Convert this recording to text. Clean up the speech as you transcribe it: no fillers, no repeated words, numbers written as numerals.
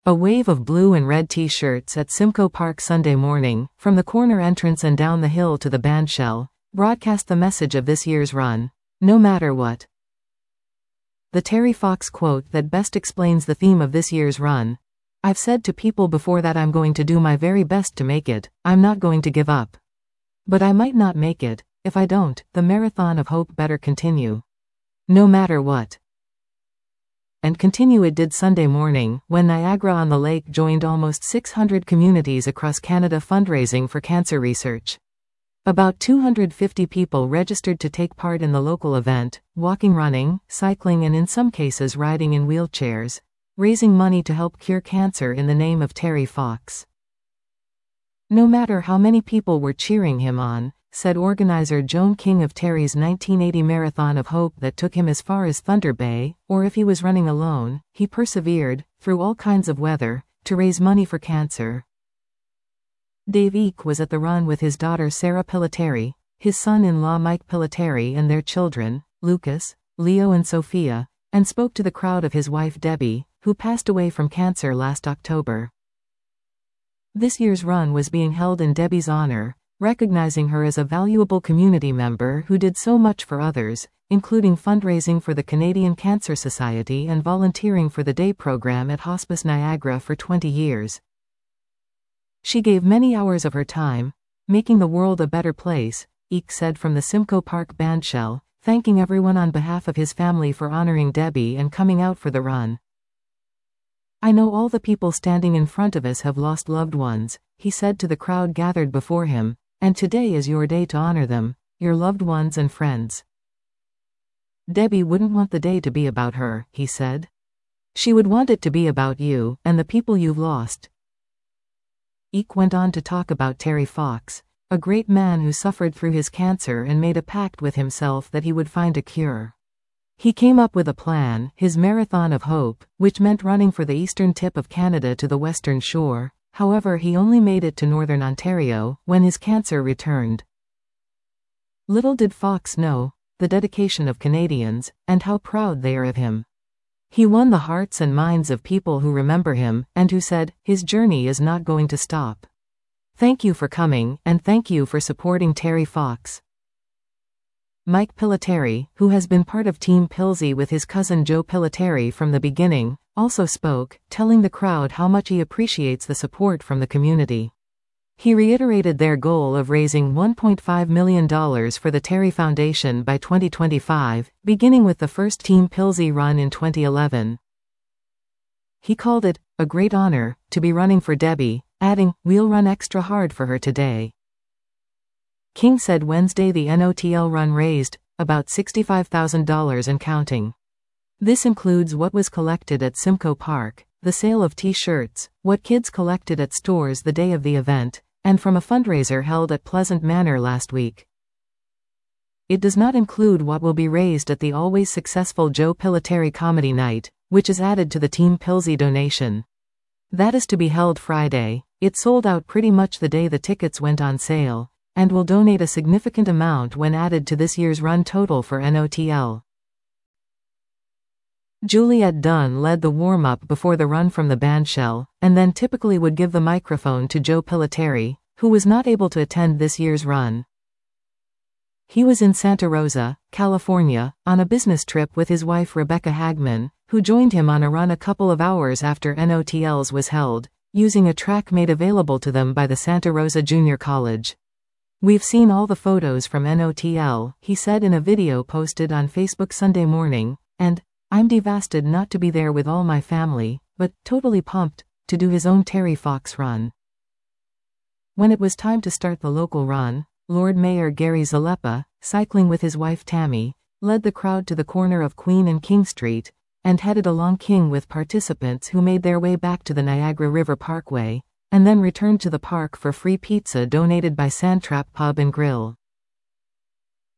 A wave of blue and red t-shirts at Simcoe Park Sunday morning, from the corner entrance and down the hill to the bandshell, broadcast the message of this year's run. No matter what. The Terry Fox quote that best explains the theme of this year's run. I've said to people before that I'm going to do my very best to make it, I'm not going to give up. But I might not make it. If I don't, the marathon of hope better continue. No matter what. And continue it did Sunday morning, when Niagara-on-the-Lake joined almost 600 communities across Canada fundraising for cancer research. About 250 people registered to take part in the local event, walking, running, cycling and in some cases riding in wheelchairs, raising money to help cure cancer in the name of Terry Fox. No matter how many people were cheering him on, said organizer Joan King of Terry's 1980 Marathon of Hope that took him as far as Thunder Bay, or if he was running alone, he persevered, through all kinds of weather, to raise money for cancer. Dave Eek was at the run with his daughter Sarah Pilateri, his son-in-law Mike Pilateri and their children, Lucas, Leo and Sophia, and spoke to the crowd of his wife Debbie, who passed away from cancer last October. This year's run was being held in Debbie's honor, recognizing her as a valuable community member who did so much for others, including fundraising for the Canadian Cancer Society and volunteering for the day program at Hospice Niagara for 20 years. She gave many hours of her time, making the world a better place, Eek said from the Simcoe Park bandshell, thanking everyone on behalf of his family for honoring Debbie and coming out for the run. I know all the people standing in front of us have lost loved ones, he said to the crowd gathered before him, and today is your day to honor them, your loved ones and friends. Debbie wouldn't want the day to be about her, he said. She would want it to be about you, and the people you've lost. Eek went on to talk about Terry Fox, a great man who suffered through his cancer and made a pact with himself that he would find a cure. He came up with a plan, his Marathon of Hope, which meant running for the eastern tip of Canada to the western shore. However, he only made it to northern Ontario when his cancer returned. Little did Fox know the dedication of Canadians and how proud they are of him. He won the hearts and minds of people who remember him and who said, his journey is not going to stop. Thank you for coming, and thank you for supporting Terry Fox. Mike Pilateri, who has been part of Team Pilsy with his cousin Joe Pilateri from the beginning, also spoke, telling the crowd how much he appreciates the support from the community. He reiterated their goal of raising $1.5 million for the Terry Foundation by 2025, beginning with the first Team Pilsy run in 2011. He called it a great honor to be running for Debbie, adding, we'll run extra hard for her today. King said Wednesday the NOTL run raised about $65,000 and counting. This includes what was collected at Simcoe Park, the sale of t-shirts, what kids collected at stores the day of the event, and from a fundraiser held at Pleasant Manor last week. It does not include what will be raised at the always successful Joe Pilateri Comedy Night, which is added to the Team Pilsy donation. That is to be held Friday. It sold out pretty much the day the tickets went on sale, and will donate a significant amount when added to this year's run total for NOTL. Juliette Dunn led the warm-up before the run from the bandshell, and then typically would give the microphone to Joe Pilateri, who was not able to attend this year's run. He was in Santa Rosa, California, on a business trip with his wife Rebecca Hagman, who joined him on a run a couple of hours after NOTL's was held, using a track made available to them by the Santa Rosa Junior College. We've seen all the photos from NOTL, he said in a video posted on Facebook Sunday morning, and I'm devastated not to be there with all my family, but totally pumped to do his own Terry Fox run. When it was time to start the local run, Lord Mayor Gary Zalepa, cycling with his wife Tammy, led the crowd to the corner of Queen and King Street, and headed along King with participants who made their way back to the Niagara River Parkway, and then returned to the park for free pizza donated by Sandtrap Pub and Grill.